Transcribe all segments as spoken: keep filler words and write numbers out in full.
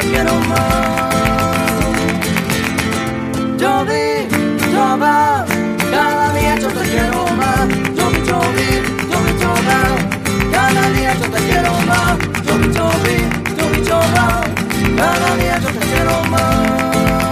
quiero más. Jovi, Jova, cada día yo te quiero más. Jovi, Jovi, Jovi, Jova, cada día yo te quiero más. Jovi, Jovi, Jovi, Jova, cada día yo te quiero más.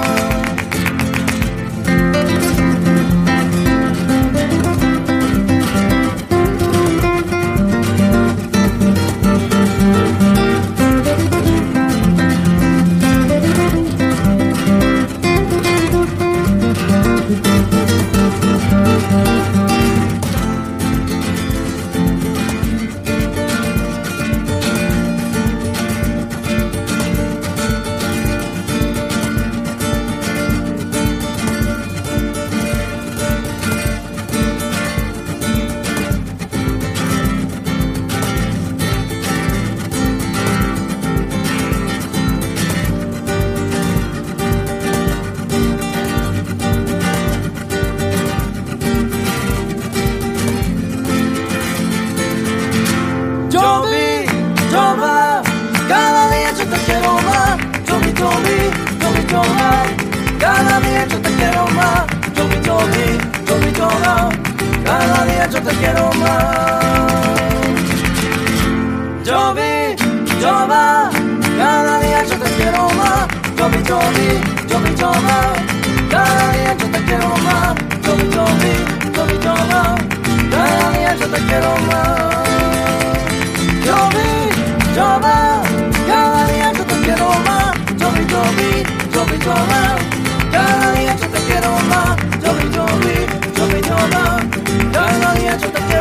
Cada día yo te quiero más. Jovi, Jovi, Jovi, Jova, cada día yo te quiero más. Jovi, Jova, cada día yo te quiero más. Jovi, Jovi, Jovi, Jova, cada día yo te quiero más. Jovi, Jovi, Jovi, Jova, cada día yo te quiero más. Jovi, Jova, cada día yo te quiero más. Jovi, Jovi, Jovi, Jova, cada día yo te quiero más. Jovi, Jovi, Jovi, Jova, cada día yo te quiero más.